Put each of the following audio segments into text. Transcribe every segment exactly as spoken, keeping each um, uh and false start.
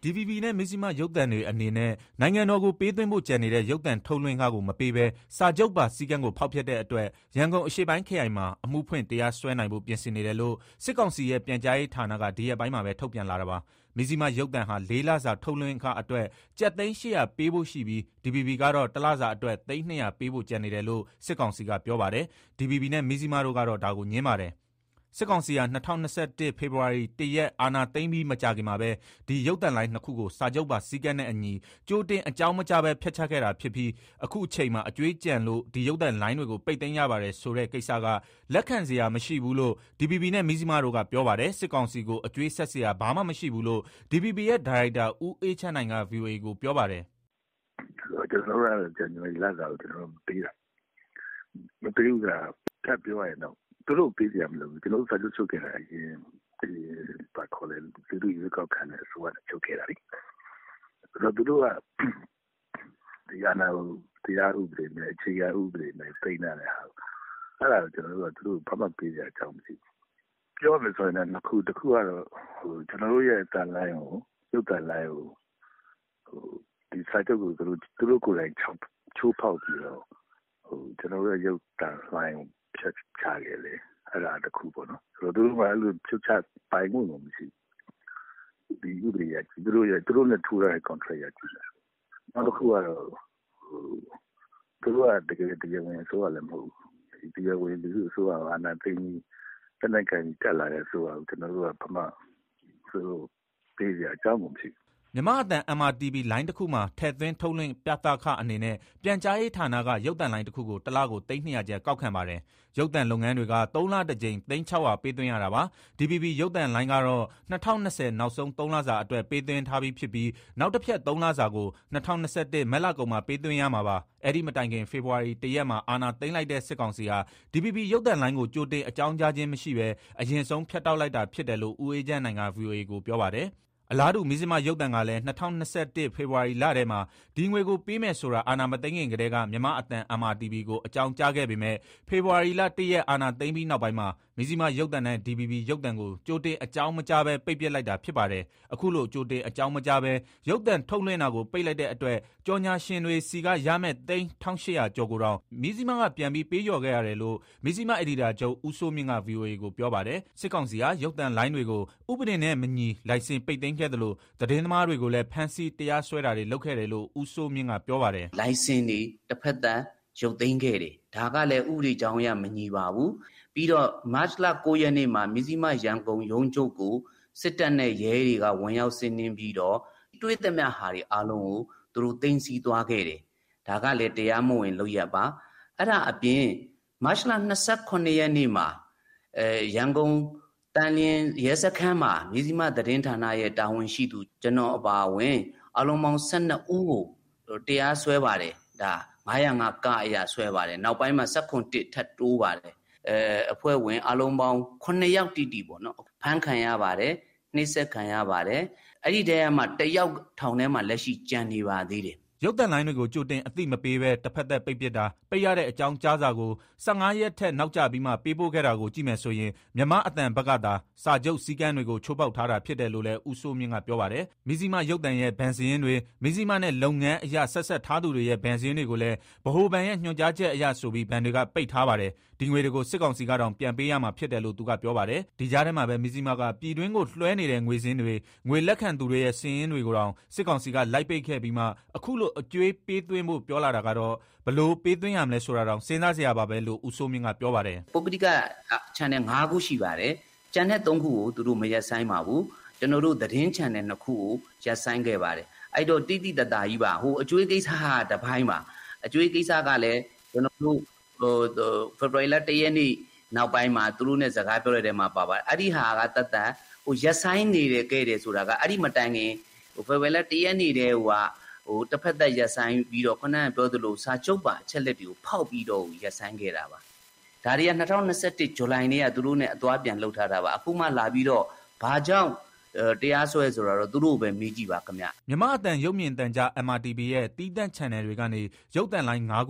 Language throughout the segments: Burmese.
D V B နဲ့မဇ္ဈိမရုပ်သံတွေအနေနဲ့နိုင်ငံတော်ကိုပေးသွင်းဖို့ကြံနေတဲ့ရုပ်သံထုတ်လွှင့်ခကိုမပေးဘဲစာချုပ်ပါစည်းကမ်းကိုဖောက်ဖျက်တဲ့အတွက်ရန်ကုန်အရှေ့ပိုင်းခရိုင်မှာအမှုဖွင့်တရားစွဲနိုင်ဖို့ပြင်ဆင်နေတယ်လို့စစ်ကောင်စီရဲ့ပြန်ကြားရေးဌာနကဒီရက်ပိုင်းမှာပဲထုတ်ပြန်လာတာပါမဇ္ဈိမရုပ်သံဟာလေးလစာထုတ်လွှင့်ခအတွက်ကျပ်သိန်း၈၀၀ပေးဖို့ရှိပြီး D V B ကတော့တစ်လစာအတွက်သိန်း၂၀၀ပေးဖို့ကြံနေတယ်လို့စစ်ကောင်စီကပြောပါတယ် D V B နဲ့မဇ္ဈိမတို့ကတော့ဒါကိုငြင်းပါတယ်စစ်ကောင်စီက၂၀၂၁ဖေဖော်ဝါရီ၁ရက်အာဏာသိမ်းပြီးမကြာခင်မှာပဲဒီရုပ်သံလိုင်းနှစ်ခုကိုစာချုပ်ပါစည်းကမ်းနဲ့အညီကြိုတင်အကြောင်းမကြားပဲဖျက်ချခဲ့တာဖြစ်ပြီးအခုအချိန်မှာအကျွေးကြံလို့ဒီရုပ်သံလိုင်းတွေကိုပိတ်သိမ်းရပါတယ်ဆိုတဲ့ကိစ္စကလက်ခံစရာမရှိဘူးလို့ D V B နဲ့မဇ္ဈိမတို့ကပြောပါတယ်စစ်ကောင်စီကိုအကျွေးဆက်စရာဘာမှမရှိဘူးလို့ D V B ရဲ့ဒါရိုက်တာဦးအေးချမ်းနိုင်က V O A ကိုပြောပါတယ်ကျွန်တော်တို့ကဇန်နဝါရီလကကျွန်တော်တို့ပေးတာမပေးဘူးကကပ်ပြောရရင်တော့သူတို့ပေးကြမလို့ကျွန်တော်စာချုပ်ချုပ်ခဲ့တာအရင်ဒီပါခေါ်တယ်သူတို့ရွေးကောက်ခံတဲ့ဆိုရချုပ်ခဲ့တာလေအဲ့တော့သူတို့ကတရားနာတရားဥပဒေနဲ့အခြေခံဥပဒေနဲ့သိနေတယ်ဟာအဲ့ဒါကျွန်တော်တို့ကသူတို့ဘာမှပေးကြအကြောင်းမရှိဘူးပြောမယ်ဆိုရင်လည်းခုတစ်ခုကတော့ဟိုကျွန်တော်တို့ရဲ့တန်လိုင်းကိုရုပ်တန်လိုင်းကိုဟိုဒီစာချုပ်ကိုသူတို့သူတို့ကိုယ်တိုင်ချိုးဖောက်ပြီးတော့ဟိုကျွန်တော်တို့ရဲ့ရုပ်တန်လိုင်းဖြတ်ချခဲ့လေအဲ့ဒါတခုပေါ့နော်ဆိုတော့သူတို့ကအဲ့လိုဖြတ်ချပိုင်မှုလို့မရှိဒီဥပဒေရသူတို့ရသူတို့နဲ့ထူတဲ့ contract ရကြည့်တယ်နောက်တစ်ခုကတော့ဟိုသူတို့ကတကယ်တရားဝင်ဆိုရလည်းမဟုတ်ဘူးတရားဝင်လူဆိုရအနာသိင်းတနက်ကန်တက်လာတဲ့ဆိုတော့ကျွန်တော်တို့ကဘာမှဆိုပေးကြအကြောင်းမရှိဘူးမြန်မာအတန် M R T V လိုင်းတစ်ခုမှာထည့်သွင်းထုတ်လွှင့်ပြသခအနေနဲ့ပြန်ကြားရေးဌာနကရုပ်သံလိုင်းတစ်ခုကိုတစ်လကိုသိန်း၂၀၀ကျပ်ကောက်ခံပါတယ်။ရုပ်သံလုပ်ငန်းတွေကသုံးလတစ်ကြိမ်သိန်း၆၀၀ပေးသွင်းရတာပါ။ D V B ရုပ်သံလိုင်းကတော့၂၀၂၀နောက်ဆုံးသုံးလစာအတွက်ပေးသွင်းထားပြီးဖြစ်ပြီးနောက်တစ်ဖြတ်သုံးလစာကို၂၀၂၁မတ်လကုန်မှာပေးသွင်းရမှာပါ။အဲ့ဒီမတိုင်ခင်ဖေဖော်ဝါရီ၁ရက်မှာအာဏာသိမ်းလိုက်တဲ့စစ်ကောင်စီဟာ D V B ရုပ်သံလိုင်းကိုကြိုတင်အကြောင်းကြားခြင်းမရှိဘဲအရင်ဆုံးဖျက်တောက်လိုက်တာဖြစ်တယ်လို့ဦးအေးချမ်းနိုင်က V O A ကိုပြောပါတယ်။အလားတူမဇ္ဈိမရုပ်သံကလည်း၂၀၂၁ဖေဖော်ဝါရီလထဲမှာဒီငွေကိုပေးမယ်ဆိုတာအာဏာမသိမ်းခင်ကတည်းကမြန်မာအတန် M R T V ကိုအကြောင်းကြားခဲ့ပေမဲ့ဖေဖော်ဝါရီလ၁ရက်အာဏာသိမ်းပြီးနောက်ပိုင်းမှာမဇ္ဈိမရုပ်သံနဲ့ D V B ရုပ်သံကိုကြိုတင်အကြောင်းမကြားပဲပိတ်ပစ်လိုက်တာဖြစ်ပါတယ်။အခုလိုကြိုတင်အကြောင်းမကြားပဲရုပ်သံထုတ်လွှင့်တာကိုပိတ်လိုက်တဲ့အတွက်ကြော်ညာရှင်တွေစီကရမဲ့သိန်း၁၈၀၀ကျော်ကိုတော့မဇ္ဈိမကပြန်ပြီးပေးလျော်ခဲ့ရတယ်လို့မဇ္ဈိမအယ်ဒီတာချုပ်ဦးစိုးမြင့်က V O A ကိုပြောပါတယ်။စစ်ကောင်စီကရုပ်သံလိုင်းတွေကိုဥပဒေနဲ့မညီလိုင်စင်ပိတ်သိမ်းခဲ့တယ်လို့သတင်းသမားတွေကိုလည်းဖမ်းဆီးတရားစွဲတာတွေလုပ်ခဲ့တယ်လို့ဦးစိုးမြင့်ကပြောပါတယ်လိုင်စင်တွေတစ်ဖက်တန်းရုပ်သိမ်းခဲ့တယ်ဒါကလည်းဥပဒေကြောင်းအရမညီပါဘူးပြီးတော့မတ်လ၉ရက်နေ့မှာမဇ္ဈိမရန်ကုန်ရုံးချုပ်ကိုစစ်တပ်နဲ့ရဲတွေကဝင်ရောက်စီးနင်းပြီးတော့တွေးသမျှဟာတွေအားလုံးကိုသူတို့သိမ်းဆည်းသွားခဲ့တယ်ဒါကလည်းတရားမဝင်လုပ်ရပါအဲ့ဒါအပြင်မတ်လ၂၈ရက်နေ့မှာအဲရန်ကုန်တန်လျင်ရဲစခန်းမှာမဇ္ဈိမသတင်းဌာနရဲ့တာဝန်ရှိသူကျွန်တော်အပါအဝင်အလုံးပေါင်း၁၂ဦးကိုတရားစွဲပါတယ်ဒါ၅၀၅ကအရာဆွဲပါတယ်နောက်ပိုင်းမှာ၁၇ထပ်တိုးပါတယ်အဲအဖွဲ့ဝင်အလုံးပေါင်း9ယောက်တိတိပေါ့နော်ဖမ်းခံရပါတယ်နှိပ်စက်ခံရပါတယ်အဲ့ဒီတည်းကမှတယောက်ထောင်ထဲမှာလက်ရှိကြံနေပါသေးတယ်ရုပ်သံလိုင်းတွေကိုကြိုတင်အသိမပေးဘဲတစ်ဖက်သက်ပိတ်ပစ်တာပိတ်ရတဲ့အကြောင်းကြားစာကို၁၅ရက်ထက်နောက်ကျပြီးမှပေးပို့ခဲ့တာကိုကြည့်မယ်ဆိုရင်မြန်မာအတန်ဘက်ကသာစာချုပ်စည်းကမ်းတွေကိုချိုးဖောက်ထားတာဖြစ်တယ်လို့လည်းဦးစိုးမြင့်ကပြောပါတယ်မဇ္ဈိမရုပ်သံရဲ့ဗန်စင်းတွေမဇ္ဈိမနဲ့လုပ်ငန်းအရာဆက်ဆက်ထားသူတွေရဲ့ဗန်စင်းတွေကိုလည်းဗဟိုဘဏ်ရဲ့ညွှန်ကြားချက်အရဆိုပြီးဗန်တွေကပိတ်ထားပါတယ်ဒီငွေတွေကိုစစ်ကောင်စီကတော့ပြန်ပေးရမှာဖြစ်တယ်လို့သူကပြောပါတယ်ဒီကြားထဲမှာပဲမဇ္ဈိမကပြည်တွင်းကိုလွှဲနေတဲ့ငွေစင်းတွေငွေလက်ခံသူတွေရဲ့စည်ရင်းတွေကိုတောင်စစ်ကောင်စီကလိုက်ပိတ်ခဲ့ပြီးမှအခုလိုအကျွေးပေးသွင်းဖို့ပြောလာတာကတော့ဘလို့ပေးသွင်းရမလဲဆိုတာတော့စဉ်းစားစရာပါပဲလို့ဦးစိုးမြင့်ကပြောပါတယ်ပုဂ္ဂလိက channel ၅ခုရှိပါတယ်ကျန်တဲ့၃ခုကိုသူတို့မရက်ဆိုင်ပါဘူးကျွန်တော်တို့သတင်း channel ၂ခုကိုရက်ဆိုင်ခဲ့ပါတယ်အဲ့တော့တိတိတတာကြီးပါဟိုအကျွေးကိစ္စဟာတပိုင်းပါအကျွေးကိစ္စကလည်းကျွန်တော်တို့ဟိုဖေဖော်ဝါရီလ၁ရက်နေ့နောက်ပိုင်းမှာသူတို့နဲ့စကားပြောရတဲ့မှာပါပါတယ်အဲ့ဒီဟာကတတ်တတ်ဟိုရက်ဆိုင်နေတယ်ခဲ့တယ်ဆိုတာကအဲ့ဒီမတိုင်ခင်ဟိုဖေဖော်ဝါရီလ၁ရက်နေ့တည်းဟိုကဟိုတစ်ဖက်သက်ရက်ဆိုင်ပြီးတော့ခုနကပြောသလိုစာချုပ်ပါအချက်လက်တွေကိုဖောက်ပြီးတော့ရက်ဆိုင်ခဲ့တာပါဒါတွေက၂၀၂၁ဇူလိုင်နေ့ကသူတို့နဲ့အသွားပြန်လှုပ်ထားတာပါအခုမှလာပြီးတော့ဘာကြောင့်တရားစွဲဆိုတော့သူတို့ပဲမေးကြည့်ပါခင်ဗျမြန်မာအတန်ရုပ်မြင်သံကြား M R T V ရဲ့တီးတန့် channel တွေကနေရုပ်သံလိုင်း၅ခုကို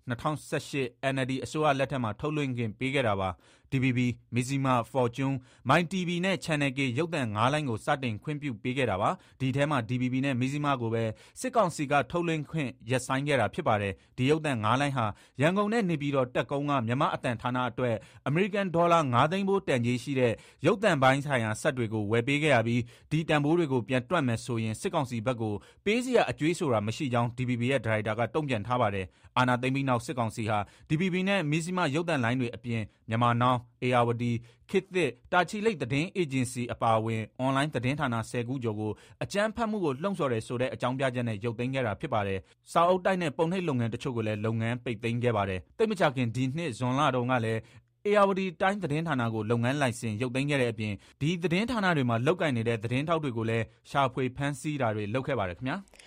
၂၀၁၈ အန်အယ်လ်ဒီ အစိုးရလက်ထက်မှာထုတ်လွှင့်ခွင့်ပေးခဲ့တာပါ။ ဒီ ဗီ ဘီ, မဇ္ဈိမ, Fortune, MyTV နဲ့ Channel K ရုပ်သံငါးလိုင်းကိုစတင်ခွင့်ပြုပေးခဲ့တာပါ။ဒီထဲမှာ ဒီ ဗီ ဘီ နဲ့ မဇ္ဈိမကိုပဲစစ်ကောင်စီကထုတ်လွှင့်ခွင့်ရပ်ဆိုင်းခဲ့တာဖြစ်ပါတယ်။ဒီရုပ်သံငါးလိုင်းဟာရန်ကုန်နဲ့နေပြည်တော်တပ်ကုန်းကမြန်မာအသံဌာနအတွက်အမေရိကန်ဒေါ်လာငါးသိန်းဖိုးတန်ကြေးရှိတဲ့ရုပ်သံပိုင်းဆိုင်ရာစက်တွေကိုဝယ်ပေးခဲ့ရပြီးဒီတန်ဖိုးတွေကိုပြန်တွက်မယ်ဆိုရင်စစ်ကောင်စီဘက်ကိုပေးစရာအကြွေးဆိုတာမရှိကြောင်း ဒီ ဗီ ဘီ ရဲ့ဒါရိုက်တာကတုံ့ပြန်ထားပါတယ်။အာဏာသိမ်းပြီးနောက်စစ်ကောင်စီဟာ ဒီ ဗီ ဘီ နဲ့ မဇ္ဈိမရုပ်သံလိုင်းတွေအပြင်မြန်မာနောင်၊ ဧရာဝတီ၊ ခေတ်သစ်၊ တာချီလိတ်သတင်းအေဂျင်စီအပါအဝင်အွန်လိုင်းသတင်းဌာနဆယ်ခုကျော်ကိုအကြမ်းဖက်မှုကိုလှုံ့ဆော်တယ်ဆိုတဲ့အကြောင်းပြချက်နဲ့ရုပ်သိမ်းခဲ့တာဖြစ်ပါတယ်။စာအုပ်တိုက်နဲ့ပုံနှိပ်လုပ်ငန်းတချို့ကိုလည်းလုပ်ငန်းပိတ်သိမ်းခဲ့ပါတယ်။သိပ်မကြာခင်ဒီနှစ်ဇွန်လတုန်းကလည်းဧရာဝတီတိုင်းသတင်းဌာနကိုလုပ်ငန်းလိုင်စင်ရုပ်သိမ်းခဲ့တဲ့အပြင်ဒီသတင်းဌာနတွေမှာလုပ်ကိုင်နေတဲ့သတင်းထောက်တွေကိုလည်းရှာဖွေဖမ်းဆီးတာတွေလုပ်ခဲ့ပါတယ်ခင်ဗျာ။